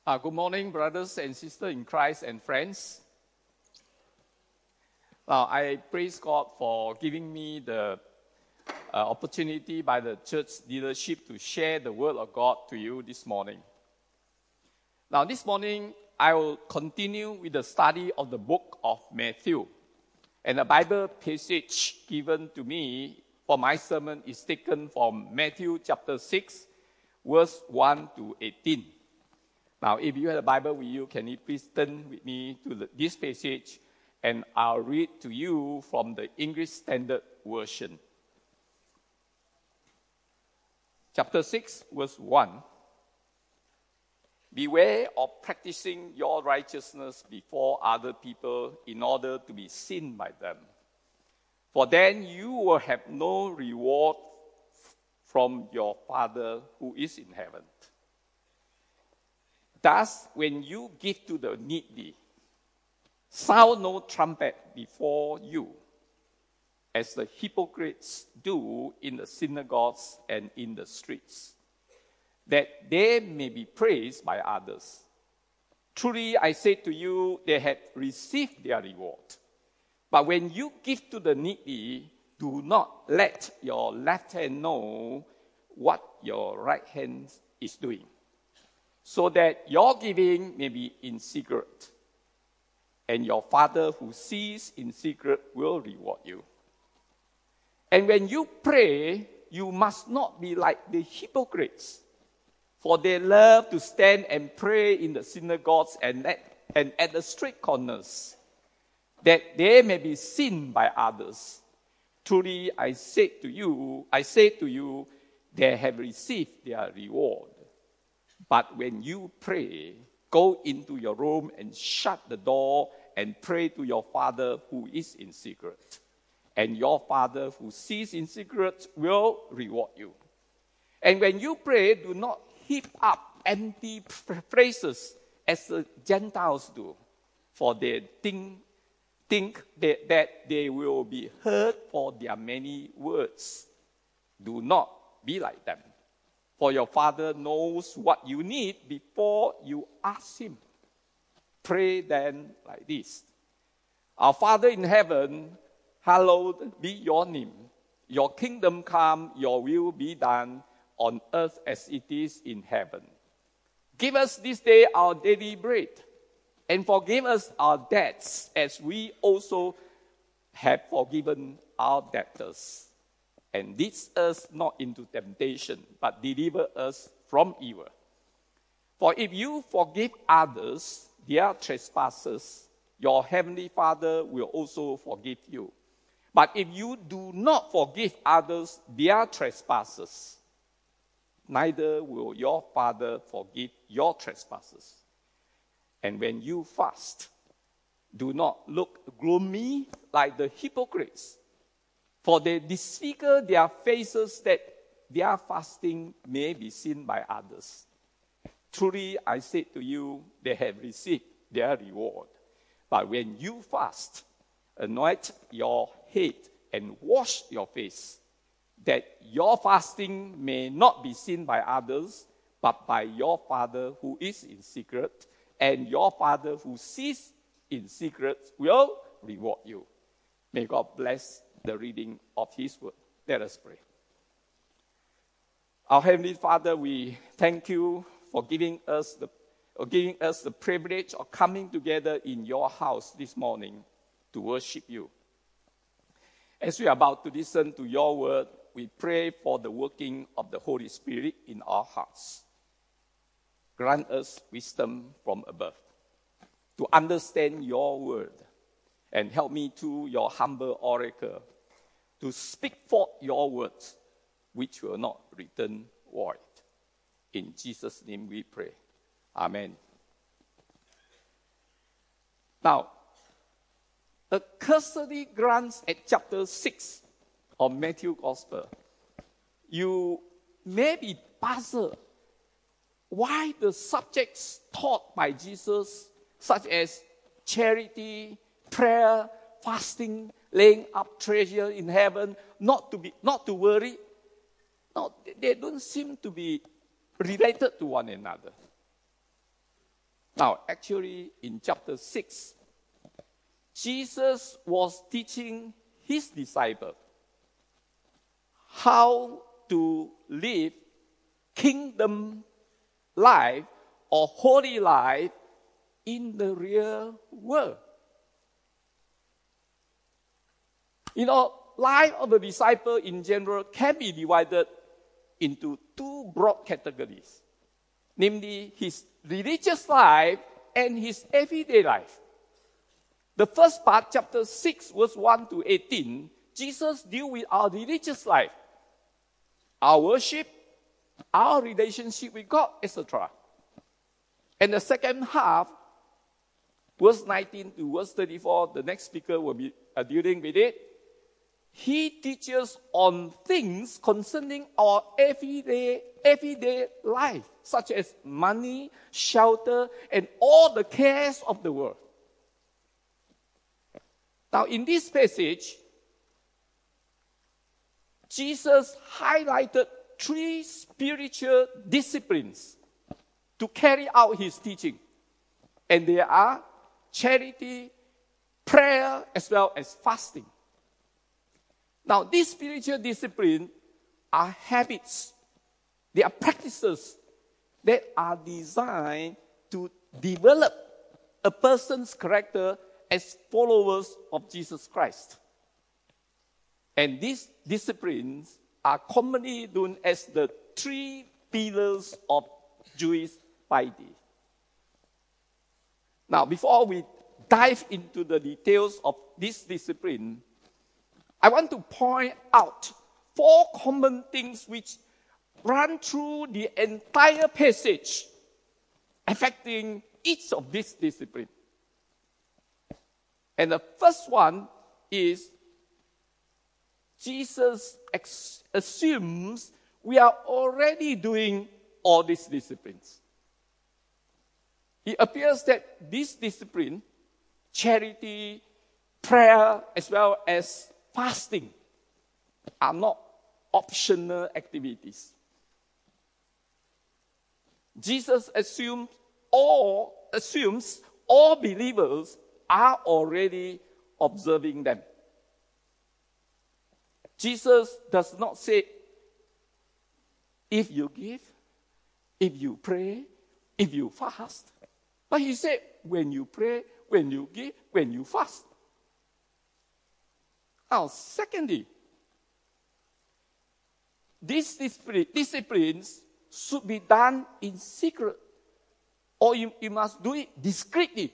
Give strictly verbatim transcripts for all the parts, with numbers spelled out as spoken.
Uh, good morning, brothers and sisters in Christ and friends. Now, I praise God for giving me the uh, opportunity by the church leadership to share the word of God to you this morning. Now, this morning, I will continue with the study of the book of Matthew. And the Bible passage given to me for my sermon is taken from Matthew chapter six, verse one to eighteen. Now, if you have a Bible with you, can you please turn with me to the, this passage, and I'll read to you from the English Standard Version. Chapter six, verse one. Beware of practicing your righteousness before other people in order to be seen by them. For then you will have no reward from your Father who is in heaven. Thus, when you give to the needy, sound no trumpet before you, as the hypocrites do in the synagogues and in the streets, that they may be praised by others. Truly, I say to you, they have received their reward. But when you give to the needy, do not let your left hand know what your right hand is doing, so that your giving may be in secret, and your Father who sees in secret will reward you. And when you pray, you must not be like the hypocrites, for they love to stand and pray in the synagogues and at, and at the street corners, that they may be seen by others. Truly, I say to you, I say to you, they have received their reward. But when you pray, go into your room and shut the door and pray to your Father who is in secret. And your Father who sees in secret will reward you. And when you pray, do not heap up empty phrases as the Gentiles do, for they think, think that, that they will be heard for their many words. Do not be like them. For your Father knows what you need before you ask Him. Pray then like this. Our Father in heaven, hallowed be your name. Your kingdom come, your will be done on earth as it is in heaven. Give us this day our daily bread, and forgive us our debts as we also have forgiven our debtors. And lead us not into temptation, but deliver us from evil. For if you forgive others their trespasses, your heavenly Father will also forgive you. But if you do not forgive others their trespasses, neither will your Father forgive your trespasses. And when you fast, do not look gloomy like the hypocrites, for they disfigure their faces that their fasting may be seen by others. Truly, I say to you, they have received their reward. But when you fast, anoint your head and wash your face, that your fasting may not be seen by others, but by your Father who is in secret, and your Father who sees in secret will reward you. May God bless the reading of His word. Let us pray. Our Heavenly Father, we thank you for giving us the or giving us the privilege of coming together in your house this morning to worship you. As we are about to listen to your word, we pray for the working of the Holy Spirit in our hearts. Grant us wisdom from above to understand your word, and help me to your humble oracle to speak forth your words, which will not return void. In Jesus' name we pray. Amen. Now, a cursory glance at chapter six of Matthew Gospel, you may be puzzled why the subjects taught by Jesus, such as charity, prayer, fasting, laying up treasure in heaven, not to be, not to worry. No, they don't seem to be related to one another. Now, actually, in chapter six, Jesus was teaching his disciples how to live kingdom life or holy life in the real world. You know, life of the disciple in general can be divided into two broad categories, namely his religious life and his everyday life. The first part, chapter six, verse one to eighteen, Jesus deals with our religious life, our worship, our relationship with God, et cetera. And the second half, verse nineteen to verse thirty-four, the next speaker will be uh, dealing with it. He teaches on things concerning our everyday, everyday life, such as money, shelter, and all the cares of the world. Now, in this passage, Jesus highlighted three spiritual disciplines to carry out his teaching. And they are charity, prayer, as well as fasting. Now, these spiritual disciplines are habits. They are practices that are designed to develop a person's character as followers of Jesus Christ. And these disciplines are commonly known as the three pillars of Jewish piety. Now, before we dive into the details of this discipline, I want to point out four common things which run through the entire passage affecting each of these disciplines. And the first one is Jesus ex- assumes we are already doing all these disciplines. It appears that this discipline, charity, prayer, as well as fasting, are not optional activities. Jesus assumes all, assumes all believers are already observing them. Jesus does not say, if you give, if you pray, if you fast. But he said, when you pray, when you give, when you fast. Now, secondly, these disciplines should be done in secret, or you, you must do it discreetly.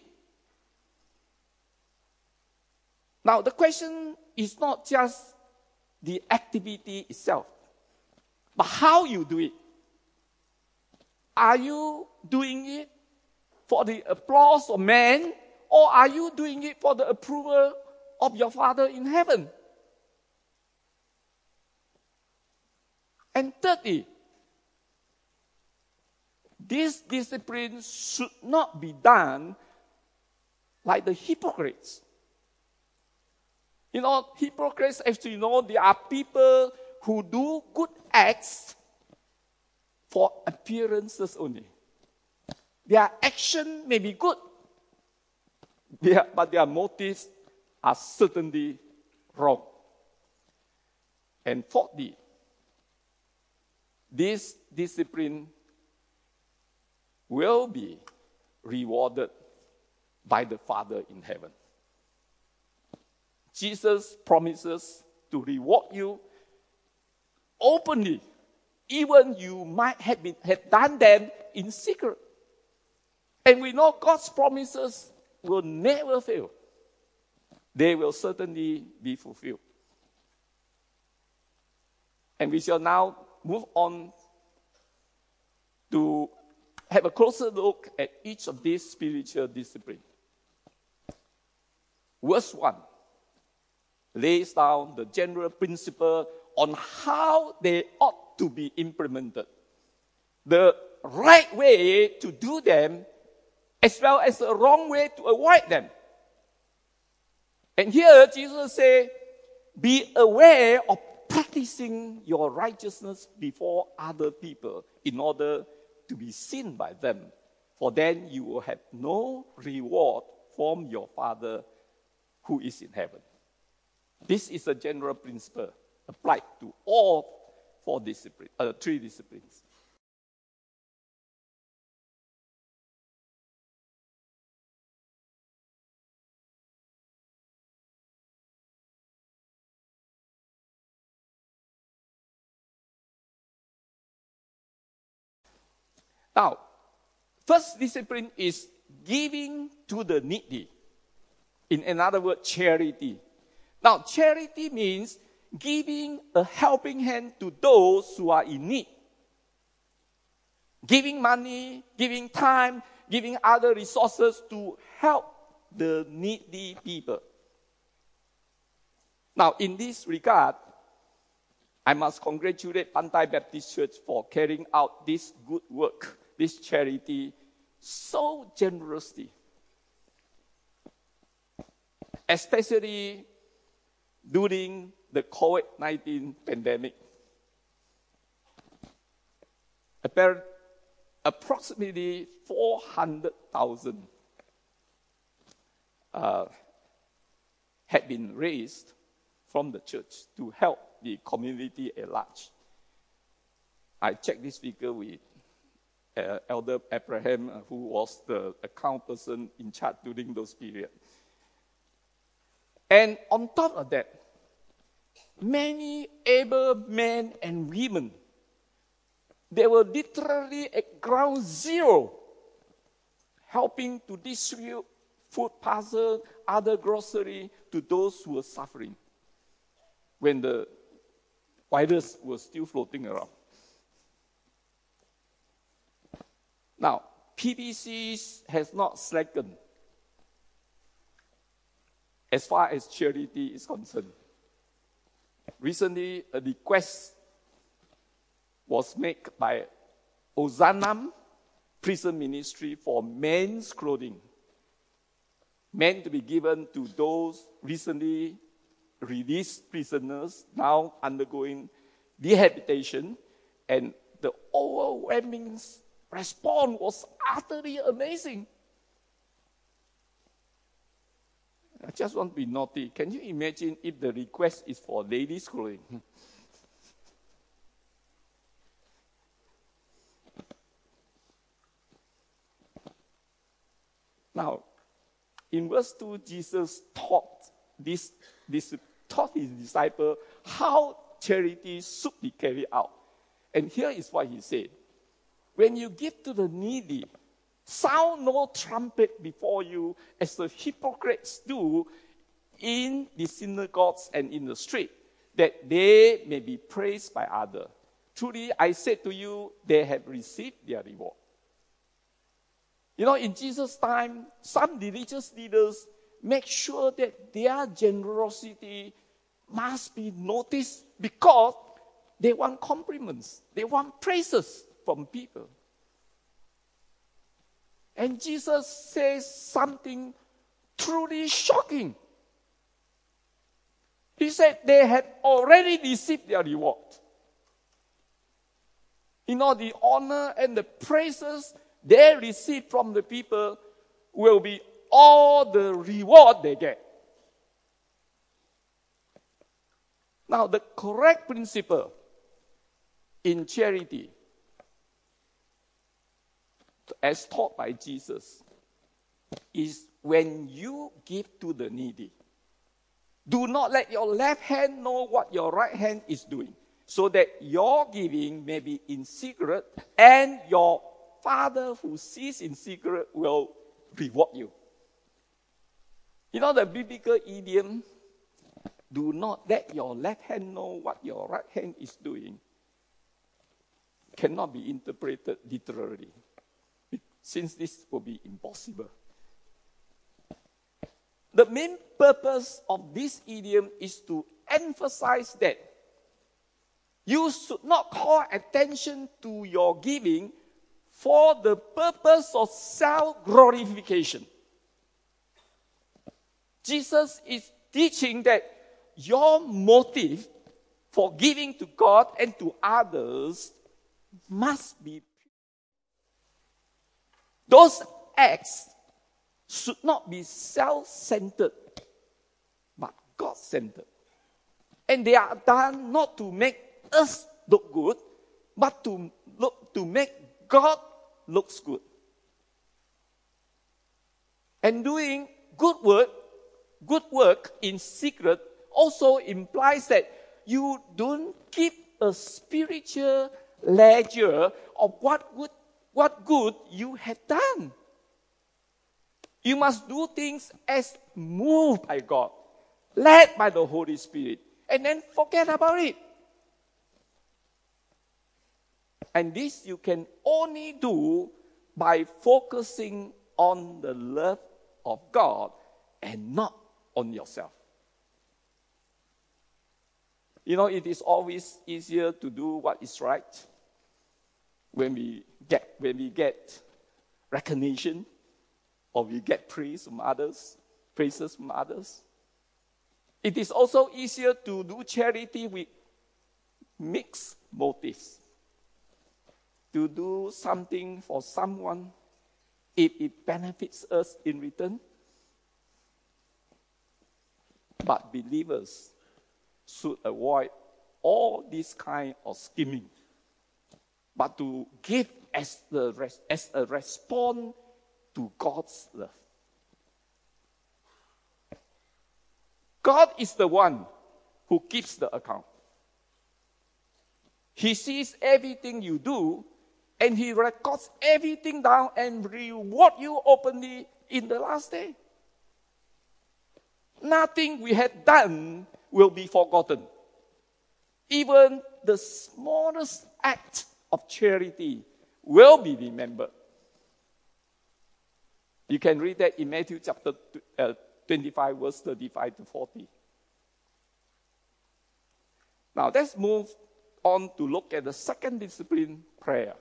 Now, the question is not just the activity itself, but how you do it. Are you doing it for the applause of man, or are you doing it for the approval of your Father in heaven? And thirdly, this discipline should not be done like the hypocrites. You know, hypocrites, as you know, they are people who do good acts for appearances only. Their action may be good, their, but their motives are certainly wrong. And fourthly, this discipline will be rewarded by the Father in heaven. Jesus promises to reward you openly, even you might have, been, have done them in secret. And we know God's promises will never fail. They will certainly be fulfilled. And we shall now move on to have a closer look at each of these spiritual disciplines. Verse one lays down the general principle on how they ought to be implemented. The right way to do them, as well as the wrong way to avoid them. And here Jesus says, be aware of practicing your righteousness before other people in order to be seen by them. for then you will have no reward from your Father who is in heaven. This is a general principle applied to all four disciplines, uh, three disciplines. Now, first discipline is giving to the needy. In another word, charity. Now, charity means giving a helping hand to those who are in need. Giving money, giving time, giving other resources to help the needy people. Now, in this regard, I must congratulate Pantai Baptist Church for carrying out this good work, this charity, so generously. Especially during the COVID nineteen pandemic. Approximately four hundred thousand uh, had been raised from the church to help the community at large. I checked this figure with uh, Elder Abraham, uh, who was the account person in charge during those periods. And on top of that, many able men and women, they were literally at ground zero, helping to distribute food parcels, other grocery to those who were suffering when the virus was still floating around. Now, P B C has not slackened as far as charity is concerned. Recently, a request was made by Ozanam Prison Ministry for men's clothing, meant to be given to those recently released prisoners now undergoing rehabilitation, and the overwhelming response was utterly amazing. I just want to be naughty. Can you imagine if the request is for ladies' clothing? Now, in verse two, Jesus taught this, this taught his disciple how charity should be carried out. And here is what he said. When you give to the needy, sound no trumpet before you as the hypocrites do in the synagogues and in the street, that they may be praised by others. Truly, I said to you, they have received their reward. You know, in Jesus' time, some religious leaders make sure that their generosity must be noticed because they want compliments. They want praises from people. And Jesus says something truly shocking. He said they had already received their reward. You know, the honor and the praises they receive from the people will be all the reward they get. Now, the correct principle in charity, as taught by Jesus, is when you give to the needy, do not let your left hand know what your right hand is doing, so that your giving may be in secret, and your Father who sees in secret will reward you. You know the biblical idiom, do not let your left hand know what your right hand is doing, cannot be interpreted literally, since this will be impossible. The main purpose of this idiom is to emphasize that you should not call attention to your giving for the purpose of self-glorification. Jesus is teaching that your motive for giving to God and to others must be pure. those acts should not be self-centered, but God-centered. And they are done not to make us look good, but to look to make God looks good. And doing good work, good work in secret also implies that you don't keep a spiritual ledger of what good, what good you have done. You must do things as moved by God, led by the Holy Spirit, and then forget about it. And this you can only do by focusing on the love of God and not on yourself. You know, it is always easier to do what is right when we get when we get recognition or we get praise from others, praises from others. It is also easier to do charity with mixed motives. To do something for someone if it benefits us in return. But believers should avoid all this kind of scheming, but to give as, the, as a response to God's love. God is the one who keeps the account. He sees everything you do, and He records everything down and reward you openly in the last day. Nothing we have done will be forgotten. Even the smallest act of charity will be remembered. You can read that in Matthew chapter twenty-five, verse thirty-five to forty. Now let's move on to look at the second discipline, prayer.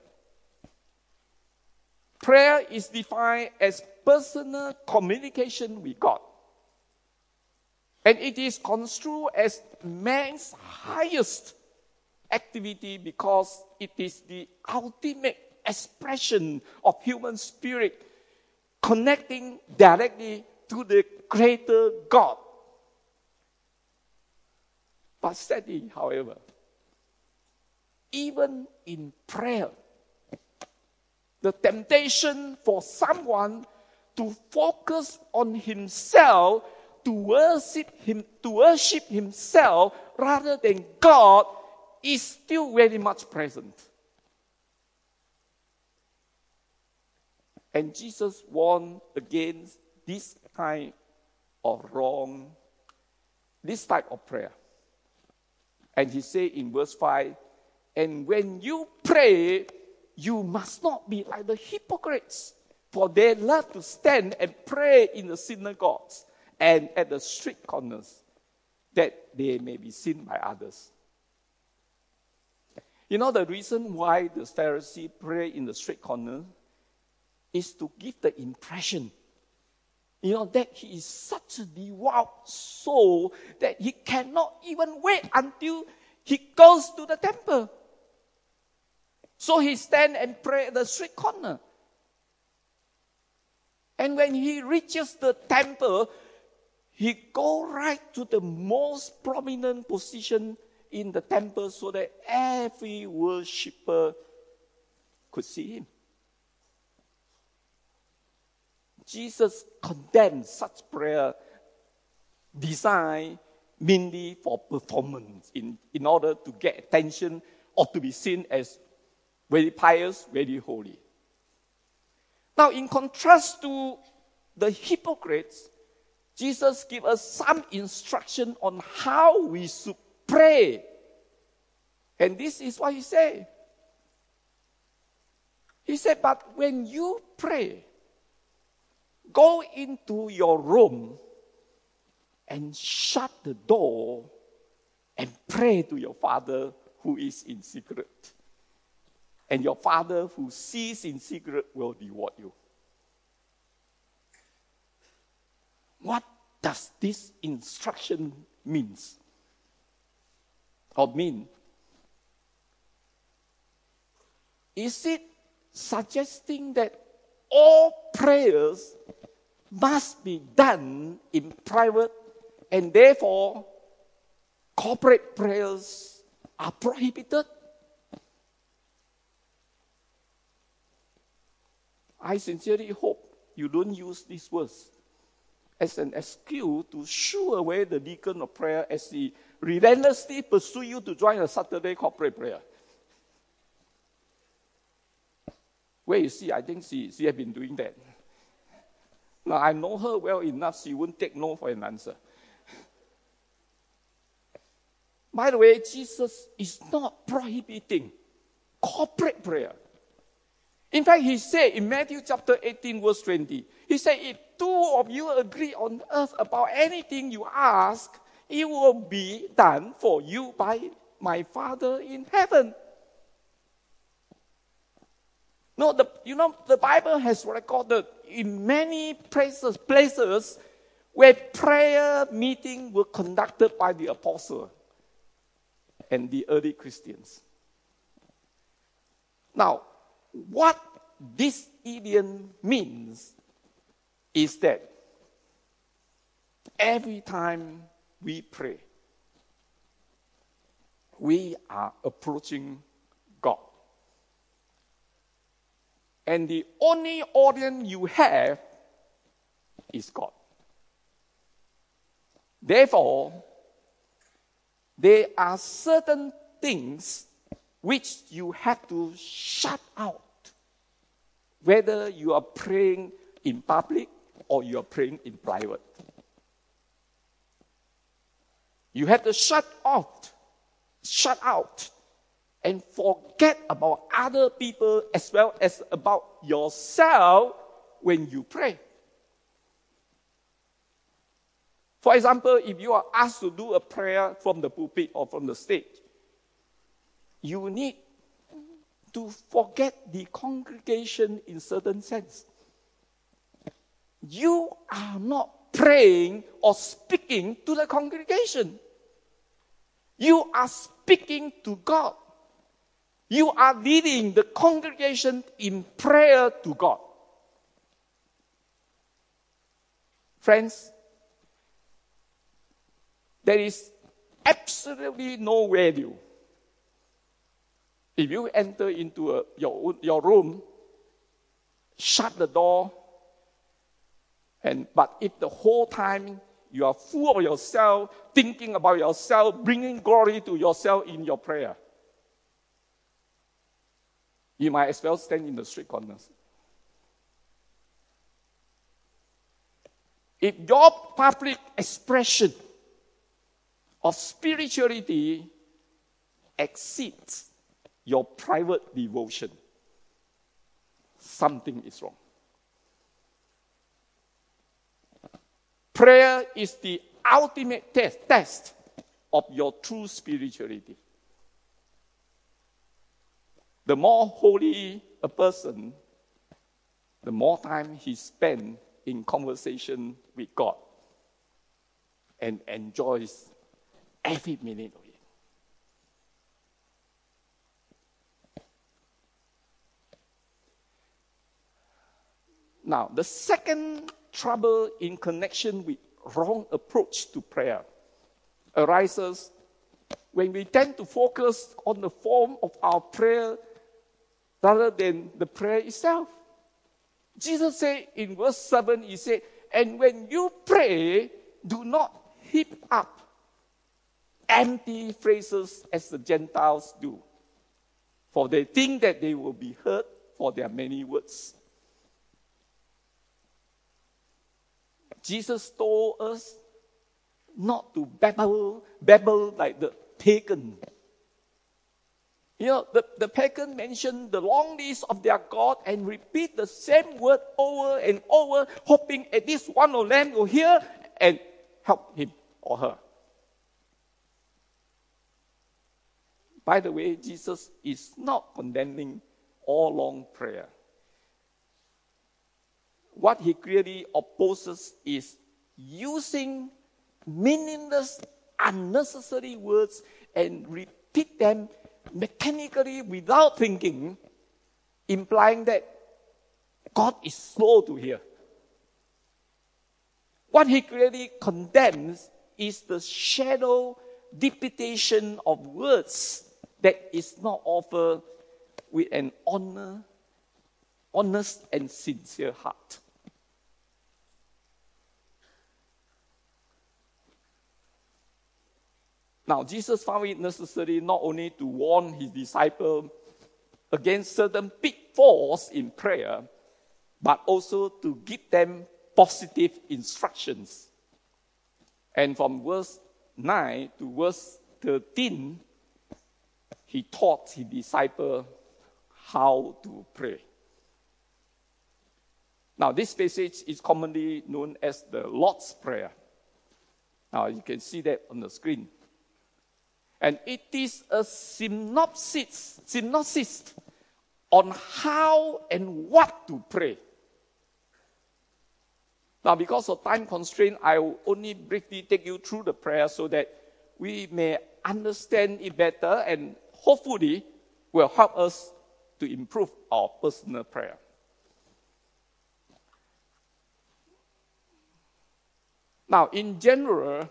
Prayer is defined as personal communication with God. And it is construed as man's highest activity because it is the ultimate expression of human spirit connecting directly to the Creator God. But sadly, however, even in prayer, the temptation for someone to focus on himself, to worship him, to worship himself rather than God, is still very much present. And Jesus warned against this kind of wrong, this type of prayer. And He said in verse five, and when you pray, you must not be like the hypocrites, for they love to stand and pray in the synagogues and at the street corners, that they may be seen by others. You know, the reason why the Pharisee pray in the street corner is to give the impression, you know, that he is such a devout soul that he cannot even wait until he goes to the temple. So he stand and pray at the street corner. And when he reaches the temple, he go right to the most prominent position in the temple so that every worshipper could see him. Jesus condemned such prayer designed mainly for performance in, in order to get attention or to be seen as very pious, very holy. Now, in contrast to the hypocrites, Jesus gives us some instruction on how we should pray. And this is what He said. He said, but when you pray, go into your room and shut the door and pray to your Father who is in secret. And your Father who sees in secret will reward you. What does this instruction mean? Or mean? Is it suggesting that all prayers must be done in private, and therefore corporate prayers are prohibited. I sincerely hope you don't use these words as an excuse to shoo away the deacon of prayer as he relentlessly pursue you to join a Saturday corporate prayer. Where you see, I think she, she has been doing that. Now, I know her well enough, she won't take no for an answer. By the way, Jesus is not prohibiting corporate prayer. In fact, he said in Matthew chapter eighteen, verse twenty, he said, if two of you agree on earth about anything you ask, it will be done for you by my Father in heaven. No, the, you know, the Bible has recorded in many places, places where prayer meetings were conducted by the apostle and the early Christians. Now, what this idiom means is that every time we pray, we are approaching God. And the only audience you have is God. Therefore, there are certain things which you have to shut out, whether you are praying in public or you are praying in private. You have to shut off, shut out, and forget about other people as well as about yourself when you pray. For example, if you are asked to do a prayer from the pulpit or from the stage, you need to forget the congregation in certain sense. You are not praying or speaking to the congregation. You are speaking to God. You are leading the congregation in prayer to God. Friends, there is absolutely no value if you enter into a, your, your room, shut the door, and but if the whole time you are full of yourself, thinking about yourself, bringing glory to yourself in your prayer, you might as well stand in the street corners. If your public expression of spirituality exceeds your private devotion, something is wrong. Prayer is the ultimate test, test of your true spirituality. The more holy a person, the more time he spends in conversation with God and enjoys every minute of it. Now, the second trouble in connection with wrong approach to prayer arises when we tend to focus on the form of our prayer rather than the prayer itself. Jesus said in verse seven, he said, and when you pray, do not heap up empty phrases as the Gentiles do, for they think that they will be heard for their many words. Jesus told us not to babble, babble like the pagan. You know, the, the pagan mentioned the long list of their God and repeat the same word over and over, hoping at least one of them will hear and help him or her. By the way, Jesus is not condemning all long prayer. What he clearly opposes is using meaningless, unnecessary words and repeat them mechanically without thinking, implying that God is slow to hear. What he clearly condemns is the shallow repetition of words that is not offered with an honor, honest and sincere heart. Now, Jesus found it necessary not only to warn his disciples against certain pitfalls in prayer, but also to give them positive instructions. And from verse nine to verse thirteen, he taught his disciples how to pray. Now, this passage is commonly known as the Lord's Prayer. Now, you can see that on the screen. And it is a synopsis, synopsis on how and what to pray. Now, because of time constraint, I will only briefly take you through the prayer so that we may understand it better and hopefully will help us to improve our personal prayer. Now, in general,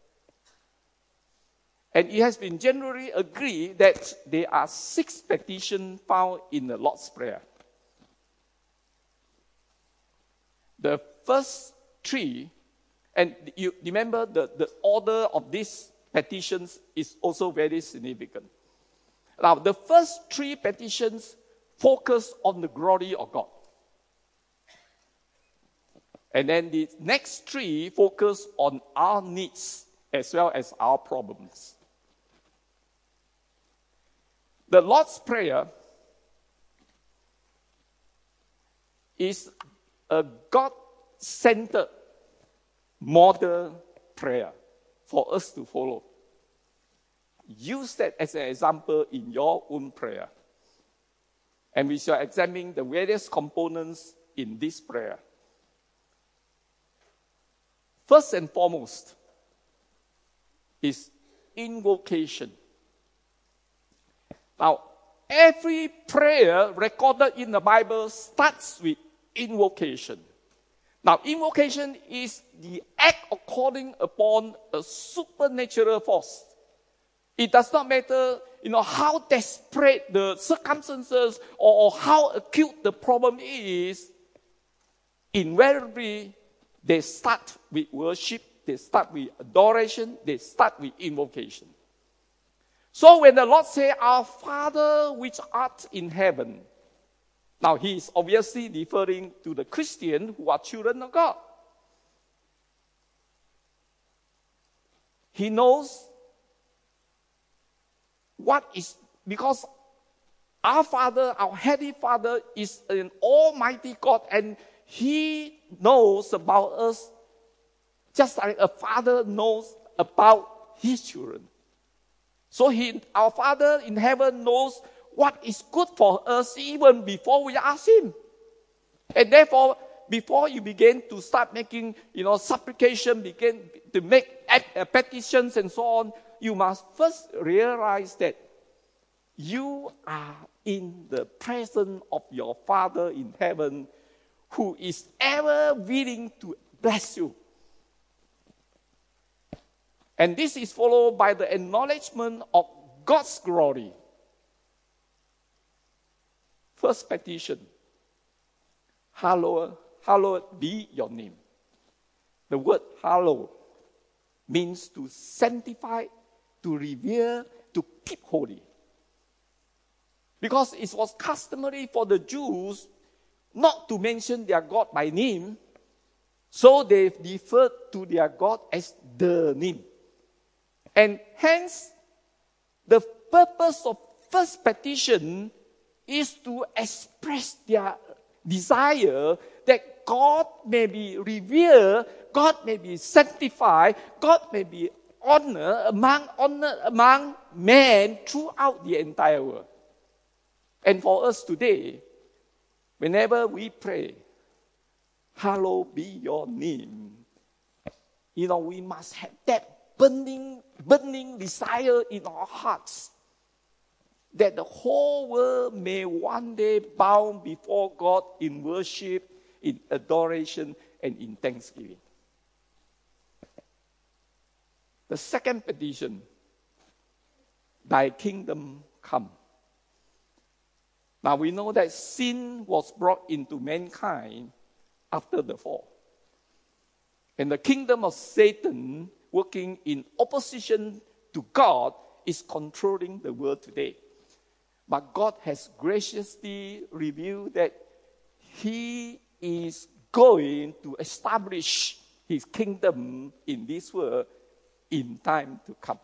and it has been generally agreed that there are six petitions found in the Lord's Prayer. The first three, and you remember the, the order of these petitions is also very significant. Now, the first three petitions focus on the glory of God. And then the next three focus on our needs as well as our problems. The Lord's Prayer is a God-centered model prayer for us to follow. Use that as an example in your own prayer. And we shall examine the various components in this prayer. First and foremost is invocation. Now, every prayer recorded in the Bible starts with invocation. Now, invocation is the act of calling upon a supernatural force. It does not matter, you know, how desperate the circumstances or, or how acute the problem is. Invariably, they start with worship, they start with adoration, they start with invocation. So when the Lord says, "Our Father which art in heaven," now he is obviously referring to the Christian who are children of God. He knows what is, because our Father, our Heavenly Father is an almighty God, and he knows about us just like a father knows about his children. So he, our Father in heaven knows what is good for us even before we ask him. And therefore, before you begin to start making, you know, supplication, begin to make petitions and so on, you must first realize that you are in the presence of your Father in heaven, who is ever willing to bless you. And this is followed by the acknowledgement of God's glory. First petition, hallowed, hallowed be your name. The word hallowed means to sanctify, to revere, to keep holy. Because it was customary for the Jews not to mention their God by name, so they referred to their God as the name. And hence, the purpose of first petition is to express their desire that God may be revered, God may be sanctified, God may be honored among, honored among men throughout the entire world. And for us today, whenever we pray, hallowed be your name, you know, we must have that burning, burning desire in our hearts that the whole world may one day bow before God in worship, in adoration, and in thanksgiving. The second petition, thy kingdom come. Now we know that sin was brought into mankind after the fall. And the kingdom of Satan, working in opposition to God, is controlling the world today. But God has graciously revealed that He is going to establish His kingdom in this world in time to come.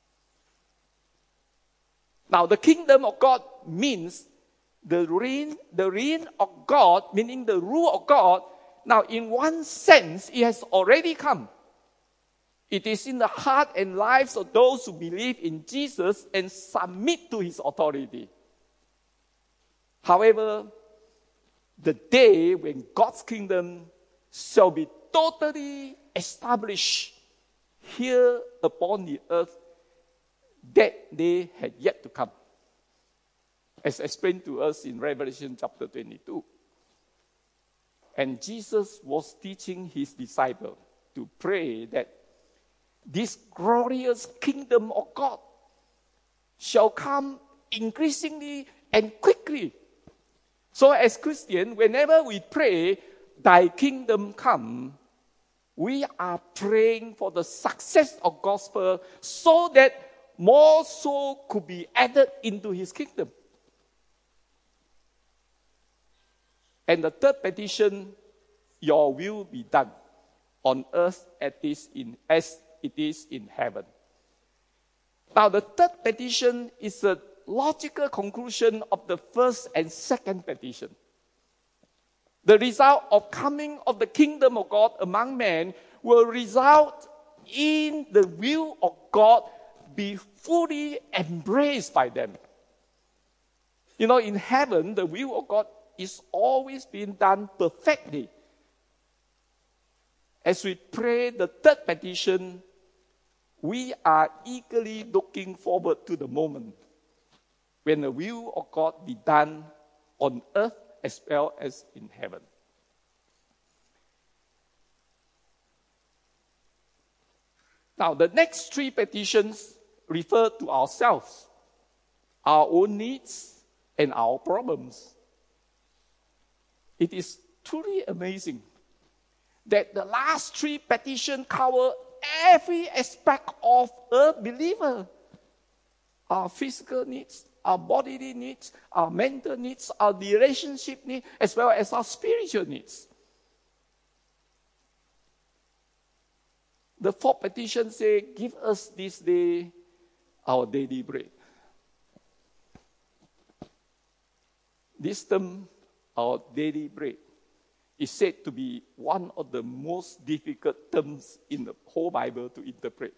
Now, the kingdom of God means the reign, the reign of God, meaning the rule of God. Now, in one sense, it has already come. It is in the heart and lives of those who believe in Jesus and submit to His authority. However, the day when God's kingdom shall be totally established here upon the earth, that day had yet to come, as explained to us in Revelation chapter twenty-two. And Jesus was teaching His disciples to pray that this glorious kingdom of God shall come increasingly and quickly. So as Christians, whenever we pray, thy kingdom come, we are praying for the success of gospel so that more souls could be added into His kingdom. And the third petition, your will be done on earth as it is in, as it is in heaven. Now, the third petition is a logical conclusion of the first and second petition. The result of coming of the kingdom of God among men will result in the will of God be fully embraced by them. You know, in heaven, the will of God is always being done perfectly. As we pray the third petition, we are eagerly looking forward to the moment when the will of God be done on earth as well as in heaven. Now, the next three petitions refer to ourselves, our own needs, and our problems. It is truly amazing that the last three petitions cover every aspect of a believer. Our physical needs, our bodily needs, our mental needs, our relationship needs, as well as our spiritual needs. The fourth petition says, give us this day our daily bread. This term, our daily bread, is said to be one of the most difficult terms in the whole Bible to interpret.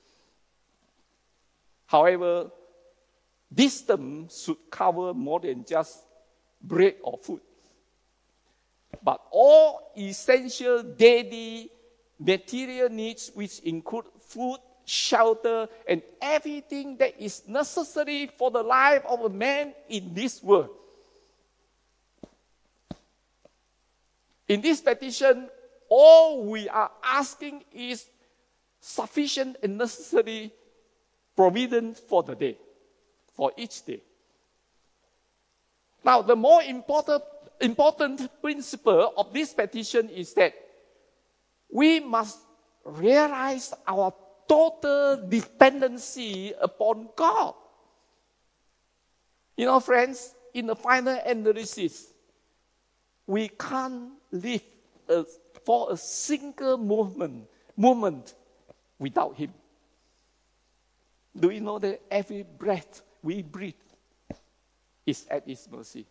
However, this term should cover more than just bread or food, but all essential daily material needs, which include food, shelter, and everything that is necessary for the life of a man in this world. In this petition, all we are asking is sufficient and necessary providence for the day, for each day. Now, the more important, important principle of this petition is that we must realize our total dependency upon God. You know, friends, in the final analysis, we can't live a, for a single moment, moment without Him. Do you know that every breath we breathe is at His mercy?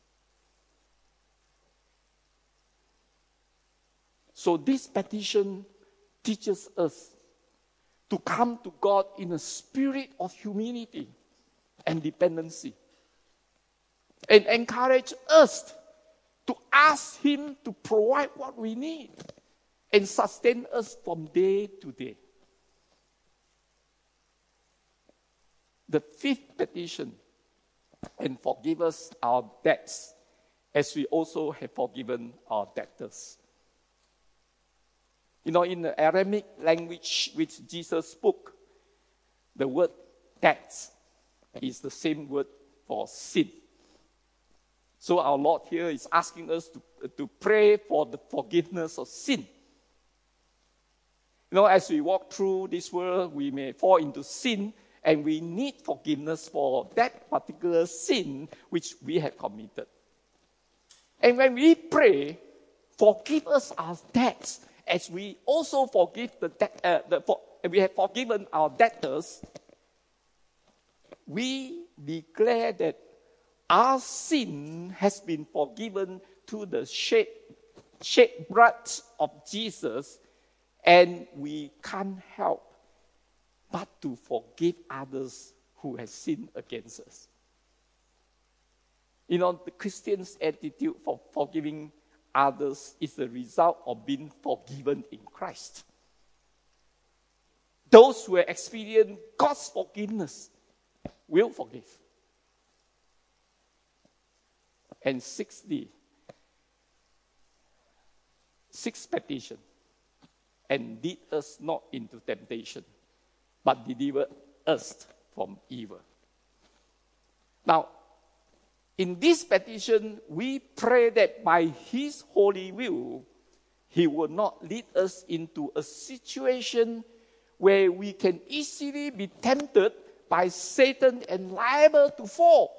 So this petition teaches us to come to God in a spirit of humility and dependency, and encourage us to ask Him to provide what we need and sustain us from day to day. The fifth petition and forgive us our debts, as we also have forgiven our debtors. You know, in the Aramaic language which Jesus spoke, the word debts is the same word for sin. So our Lord here is asking us to, to pray for the forgiveness of sin. You know, as we walk through this world, we may fall into sin, and we need forgiveness for that particular sin which we have committed. And when we pray, forgive us our debts, as we also forgive the, de- uh, the for, we have forgiven our debtors, we declare that our sin has been forgiven through the shed, shed blood of Jesus, and we can't help but to forgive others who have sinned against us. You know, the Christian's attitude for forgiving others is the result of being forgiven in Christ. Those who have experienced God's forgiveness will forgive. And sixty, sixth petition, and lead us not into temptation, but deliver us from evil. Now, in this petition, we pray that by His holy will, He will not lead us into a situation where we can easily be tempted by Satan and liable to fall.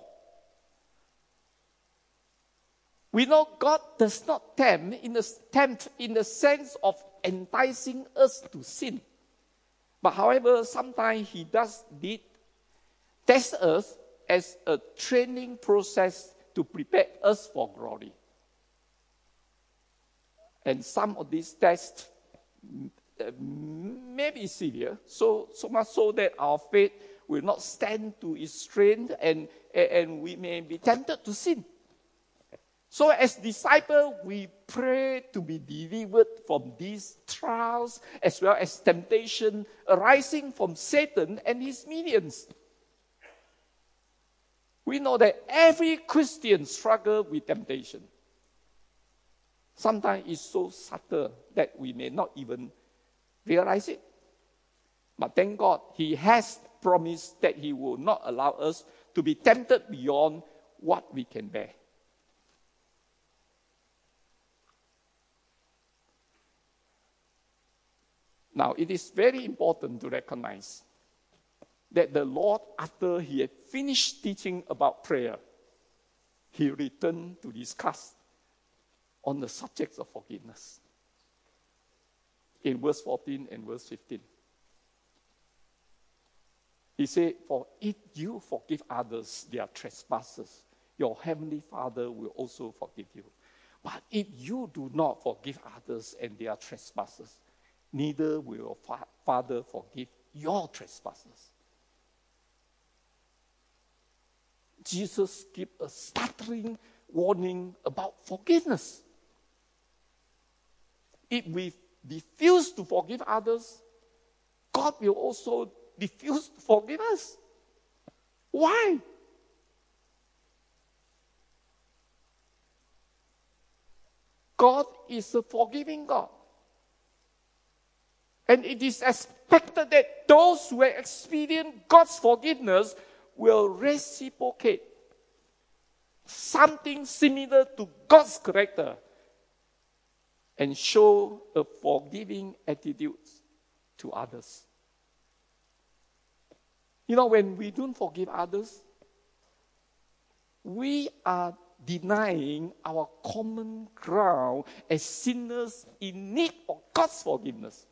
We know God does not tempt in, the, tempt in the sense of enticing us to sin. But however, sometimes He does need test us as a training process to prepare us for glory. And some of these tests uh, may be severe, so, so much so that our faith will not stand to its strength, and, and we may be tempted to sin. So as disciples, we pray to be delivered from these trials as well as temptation arising from Satan and his minions. We know that every Christian struggles with temptation. Sometimes it's so subtle that we may not even realize it. But thank God, He has promised that He will not allow us to be tempted beyond what we can bear. Now, it is very important to recognize that the Lord, after He had finished teaching about prayer, He returned to discuss on the subjects of forgiveness. In verse fourteen and verse fifteen. He said, "For if you forgive others their trespasses, your heavenly Father will also forgive you. But if you do not forgive others and their trespasses, neither will your fa- Father forgive your trespasses." Jesus gives a startling warning about forgiveness. If we refuse to forgive others, God will also refuse to forgive us. Why? God is a forgiving God. And it is expected that those who have experienced God's forgiveness will reciprocate something similar to God's character and show a forgiving attitude to others. You know, when we don't forgive others, we are denying our common ground as sinners in need of God's forgiveness.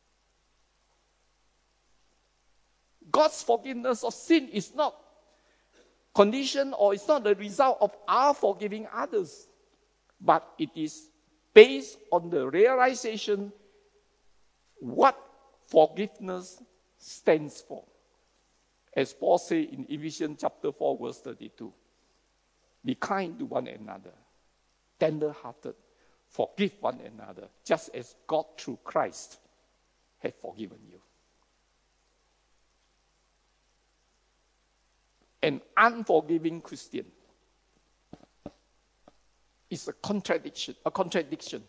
God's forgiveness of sin is not conditioned, or it's not the result of our forgiving others, but it is based on the realization what forgiveness stands for. As Paul says in Ephesians chapter four, verse thirty-two, "Be kind to one another, tender-hearted, forgive one another, just as God through Christ has forgiven you." an unforgiving Christian is a contradiction, a contradiction.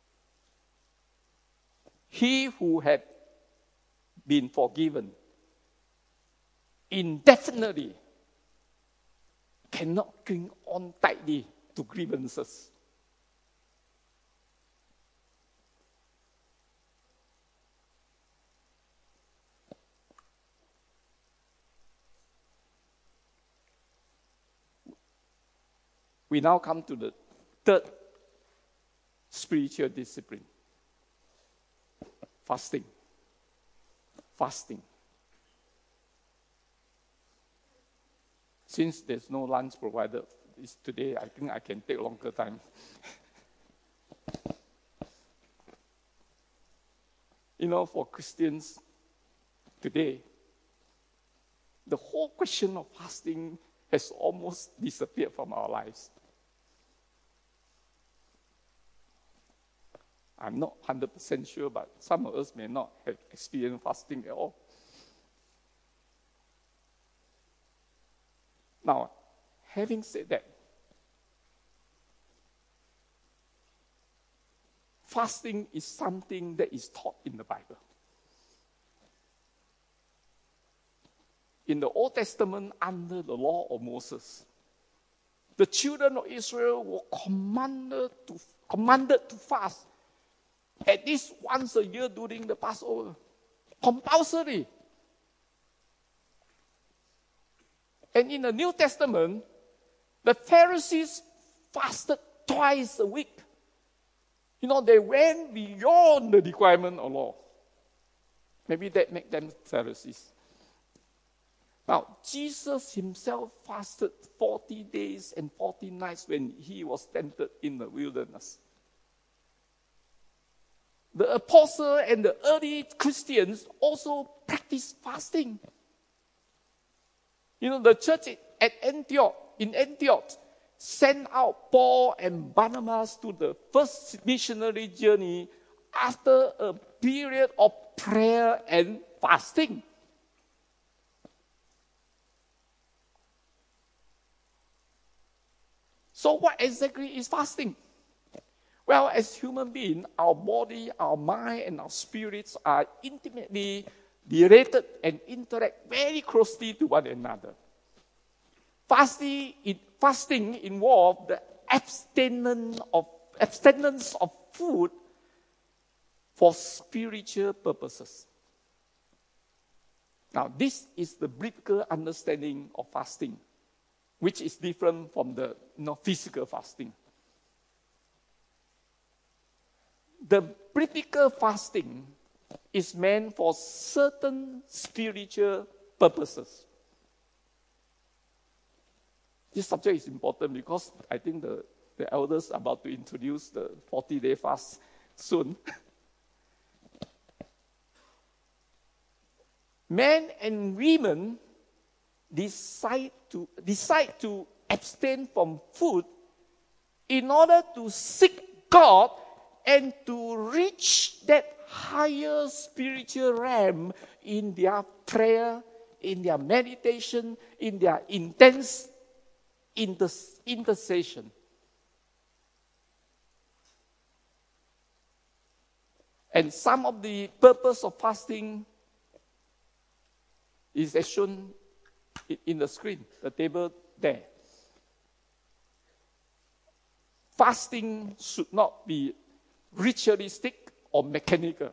He who had been forgiven indefinitely cannot cling on tightly to grievances. We now come to the third spiritual discipline. Fasting. Fasting. Since there's no lunch provided this today, I think I can take longer time. You know, for Christians today, the whole question of fasting has almost disappeared from our lives. I'm not one hundred percent sure, but some of us may not have experienced fasting at all. Now, having said that, fasting is something that is taught in the Bible. In the Old Testament, under the law of Moses, the children of Israel were commanded to, commanded to fast at least once a year during the Passover. Compulsory. And in the New Testament, the Pharisees fasted twice a week. You know, they went beyond the requirement of law. Maybe that made them Pharisees. Now, Jesus himself fasted forty days and forty nights when he was tempted in the wilderness. The apostle and the early Christians also practiced fasting. You know, the church at Antioch, in Antioch, sent out Paul and Barnabas to the first missionary journey after a period of prayer and fasting. So what exactly is fasting? Well, as human beings, our body, our mind, and our spirits are intimately related and interact very closely to one another. Fasting, it, fasting involves the abstinence of, abstinence of food for spiritual purposes. Now, this is the biblical understanding of fasting, which is different from the you know, physical fasting. The biblical fasting is meant for certain spiritual purposes. This subject is important because I think the, the elders are about to introduce the forty-day fast soon. Men and women decide to, decide to abstain from food in order to seek God and to reach that higher spiritual realm in their prayer, in their meditation, in their intense inter- intercession. And some of the purpose of fasting is as shown in the screen, the table there. Fasting should not be ritualistic or mechanical.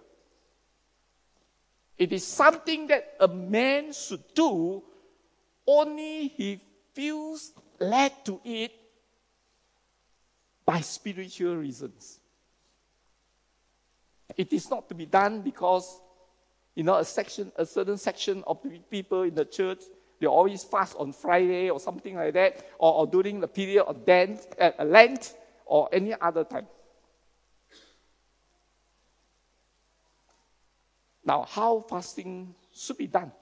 It is something that a man should do only he feels led to it by spiritual reasons. It is not to be done because, you know, a section, a certain section of the people in the church, they always fast on Friday or something like that, or, or during the period of Lent, uh, Lent or any other time. Now, how fasting should be done?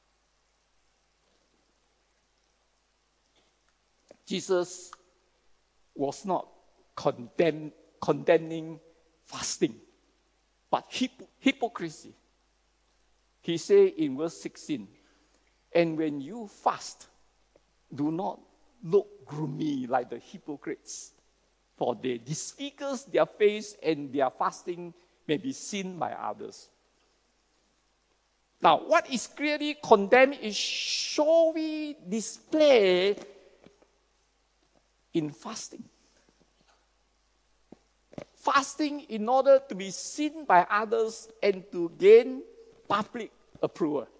Jesus was not condemn, condemning fasting, but hip- hypocrisy. He said in verse sixteen, and when you fast, Do not look gloomy like the hypocrites, for they disfigure their face, and their fasting may be seen by others. Now, what is clearly condemned is showy display in fasting. Fasting in order to be seen by others and to gain public approval.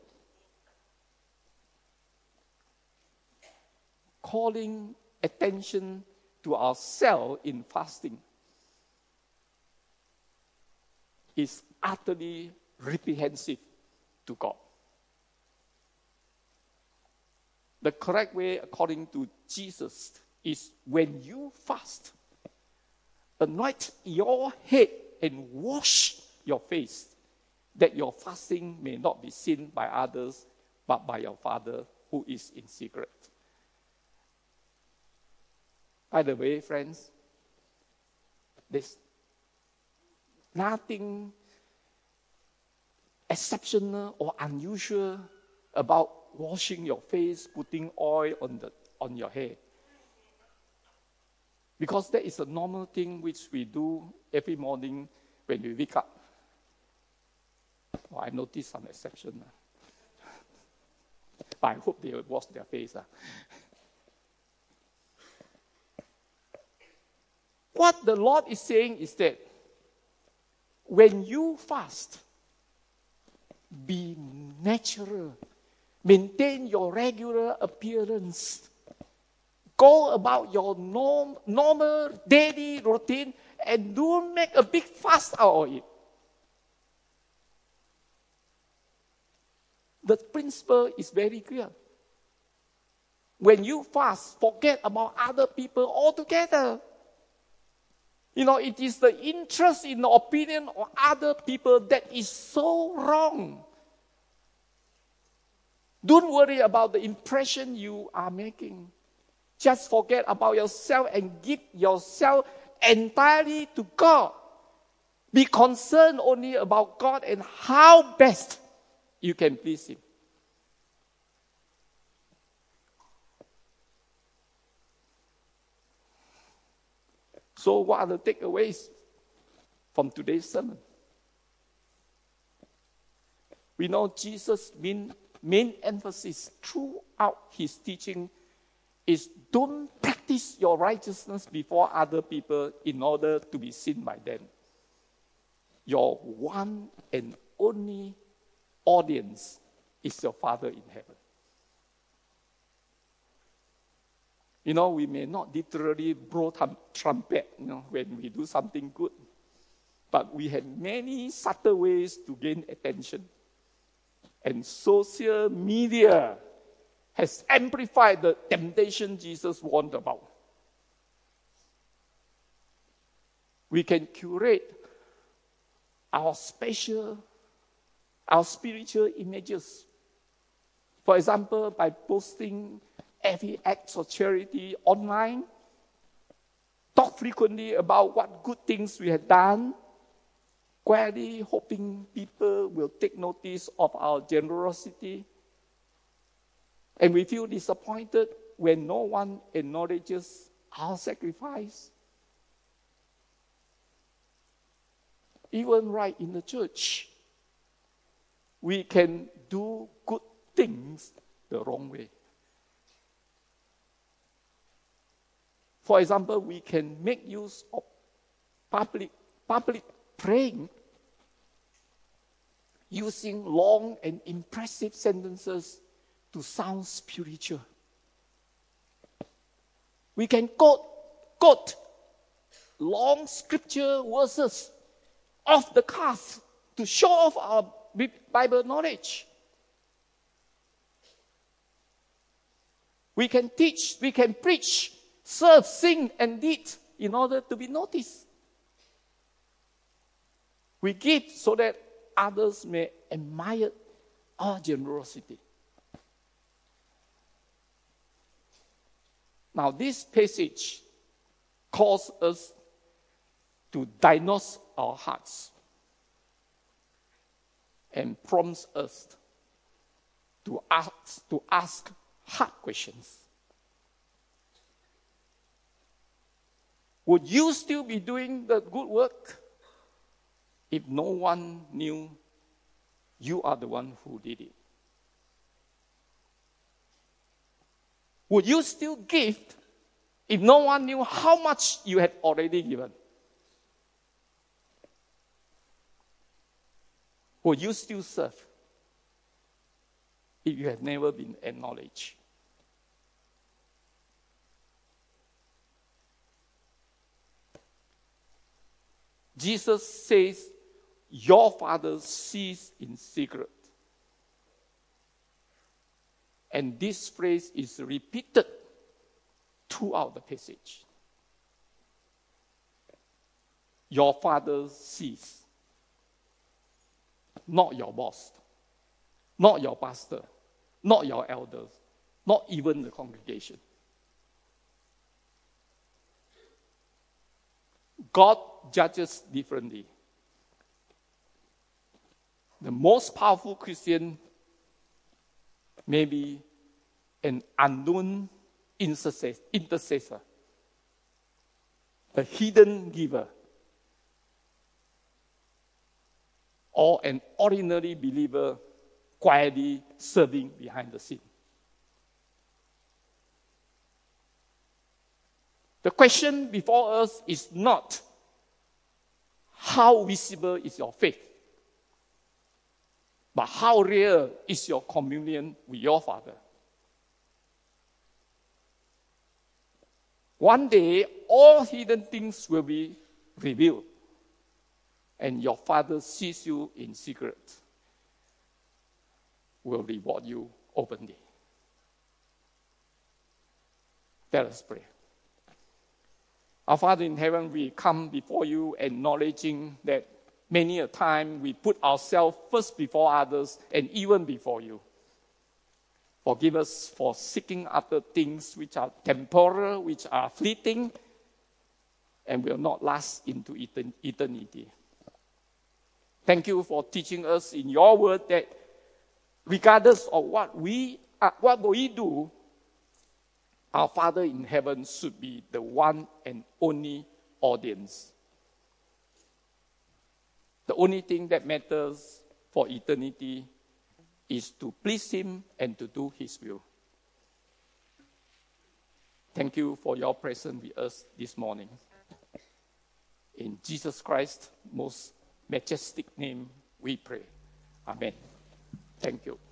Calling attention to ourselves in fasting is utterly reprehensible to God. The correct way, according to Jesus, is when you fast, anoint your head and wash your face, that your fasting may not be seen by others, but by your Father who is in secret. By the way, friends, there's nothing exceptional or unusual about washing your face, putting oil on the on your hair. Because that is a normal thing which we do every morning when we wake up. Oh, I noticed some exception. But I hope they will wash their face. What the Lord is saying is that when you fast, be natural. Maintain your regular appearance. Go about your norm, normal daily routine and don't make a big fuss out of it. The principle is very clear. When you fast, forget about other people altogether. You know, it is the interest in the opinion of other people that is so wrong. Don't worry about the impression you are making. Just forget about yourself and give yourself entirely to God. Be concerned only about God and how best you can please Him. So what are the takeaways from today's sermon? We know Jesus' main, main emphasis throughout his teaching is don't practice your righteousness before other people in order to be seen by them. Your one and only audience is your Father in heaven. You know, we may not literally blow a trumpet, you know, when we do something good. But we have many subtle ways to gain attention. And social media has amplified the temptation Jesus warned about. We can curate our special, our spiritual images. For example, by posting every act of charity online, talk frequently about what good things we have done, quietly hoping people will take notice of our generosity. And we feel disappointed when no one acknowledges our sacrifice. Even right in the church, we can do good things the wrong way. For example, we can make use of public, public praying using long and impressive sentences to sound spiritual. We can quote, quote long scripture verses off the cuff to show off our Bible knowledge. We can teach, we can preach, serve, sing, and lead in order to be noticed. We give so that others may admire our generosity. Now, this passage calls us to diagnose our hearts and prompts us to ask, to ask hard questions. Would you still be doing the good work if no one knew you are the one who did it? Would you still give if no one knew how much you had already given? Would you still serve if you had never been acknowledged? Jesus says, your Father sees in secret. And this phrase is repeated throughout the passage. Your Father sees. Not your boss, not your pastor, not your elders, not even the congregation. God judges differently. The most powerful Christian may be an unknown intercessor, a hidden giver, or an ordinary believer quietly serving behind the scene. The question before us is not how visible is your faith, but how real is your communion with your Father. One day, all hidden things will be revealed, and your Father sees you in secret, will reward you openly. Let us pray. Our Father in heaven, we come before you acknowledging that many a time we put ourselves first before others and even before you. Forgive us for seeking after things which are temporal, which are fleeting, and will not last into eternity. Thank you for teaching us in your word that regardless of what we, uh, what we do, our Father in heaven should be the one and only audience. The only thing that matters for eternity is to please him and to do his will. Thank you for your presence with us this morning. In Jesus Christ's most majestic name we pray. Amen. Thank you.